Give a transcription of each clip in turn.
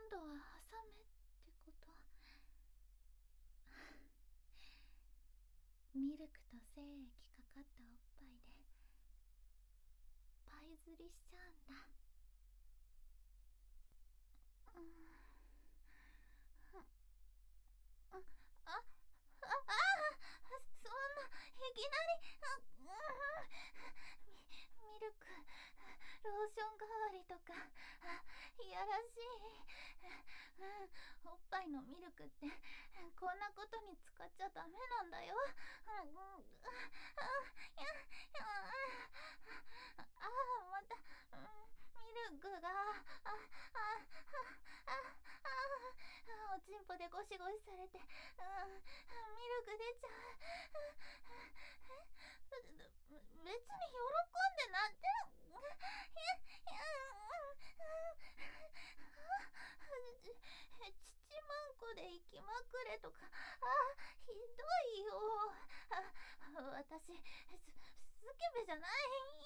度は挟めってこと。ミルクと精液かかったおっぱいでパイ釣りしちゃうんだ。あ、あ、あ、そんな、いきなり、ミルク、ローション代わりとか、いやらしい。おっぱいのミルクって、こんなことに使っちゃダメなんだよ。また、ミルクが、おちんぽでゴシゴシされて、ミルク出ちゃう。別に喜んでなんて。父まんこで生きまくれとか、ひどいよ。私、スケベじゃない。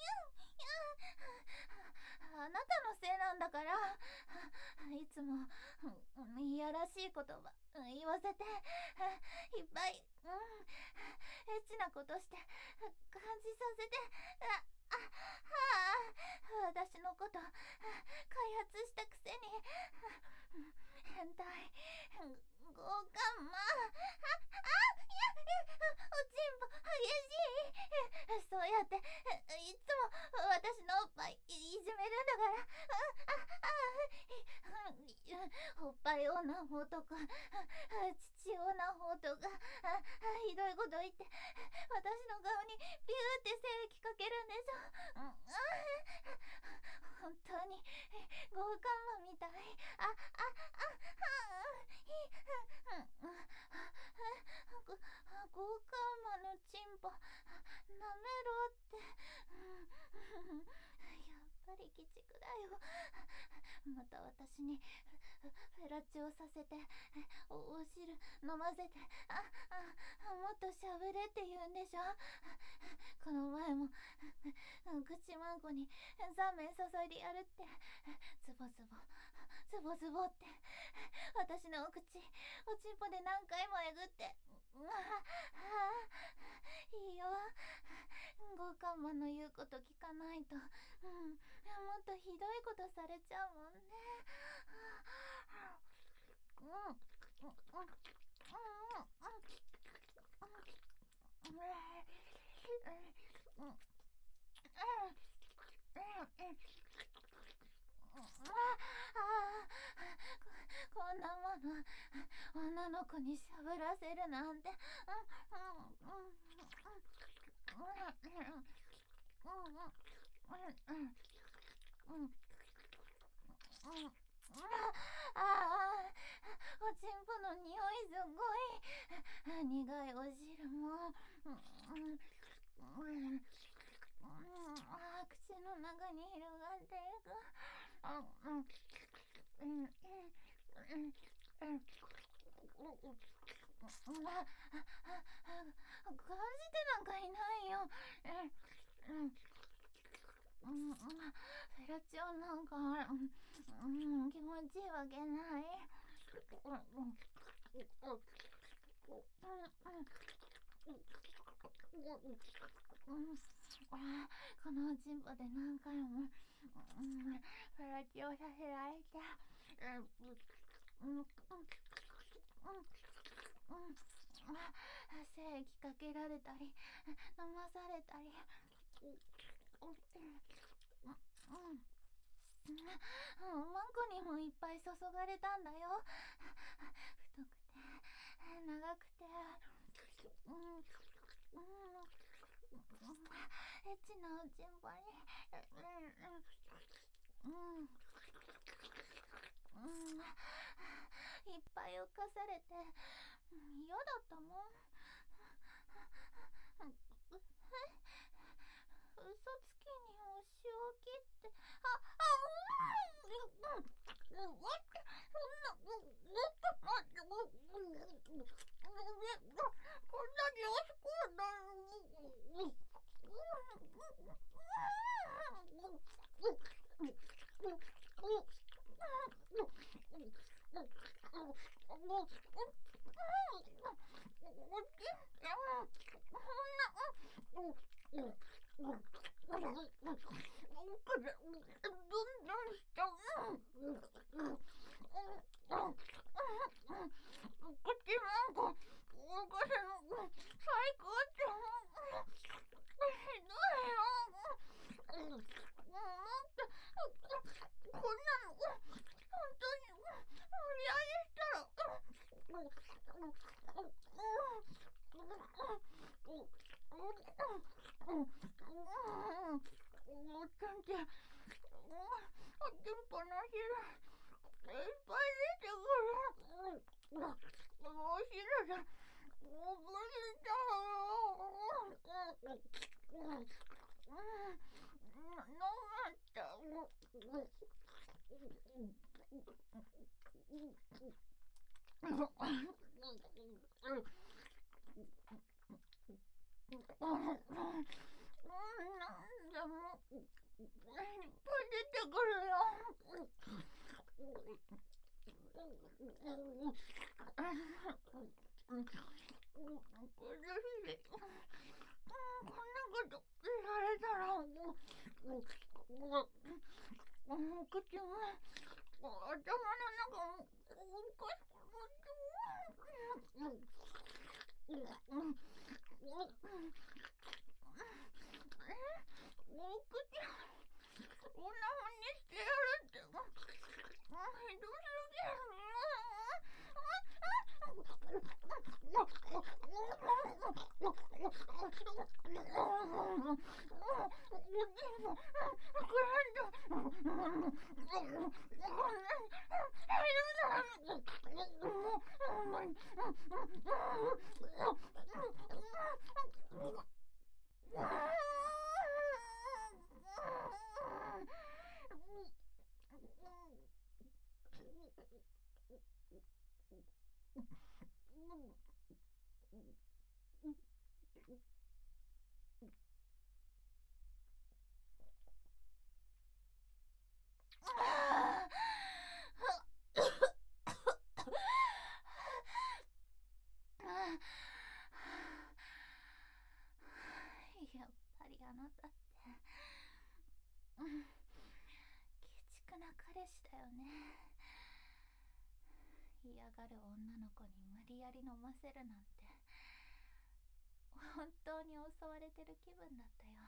あなたのせいなんだから。いつもいやらしい言葉言わせて、いっぱいエッチなことして感じさせて、私のこと開発したくせに変態強姦魔、おちんぽ激しい。そうやっていつも私のおっぱいいじめるんだから。おっぱい女法とか父女法とかひどいこと言って私の顔にビューって精液かけるんでしょ。本当に強姦魔みたい。強姦魔のチンポ舐めろって。やっぱり鬼畜だよ。また私にフェラチオさせてお汁飲ませて、もっとしゃべれって言うんでしょ。この前も口まんこにザーメン注いでやるって、ズボズボズボズボって私のお口おちんぽで何回もえぐって、いいよ。強姦魔の言うこと聞かないと、もっとひどいことされちゃうもんね。こんなもの女の子にしゃぶらせるなんて。おちんぽの匂いすごい。苦いお汁も。口の中に広がっていく。感じてなんかいないよ。フェラチオなんか、気持ちいいわけない。このおちんぽで何回もフェラチオさせられて、精液かけられたり飲まされたり、マンコにもいっぱい注がれたんだよ。太くて長くて、エッチなおちんぽに、いっぱい浮かされて嫌だったもん。嘘つきにお仕置きって、こんなにおしくない。 やっぱりあなたって鬼畜な彼氏だよね。嫌がる女の子に無理やり飲ませるなんて本当に襲われてる気分だったよ。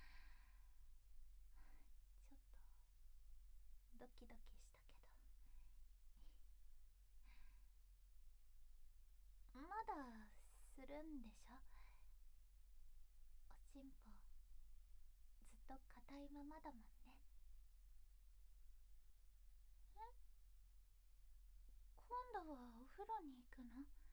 ちょっとドキドキしたけど、まだするんでしょ？おちんぽずっと硬いままだもんね。今度はお風呂に行くの？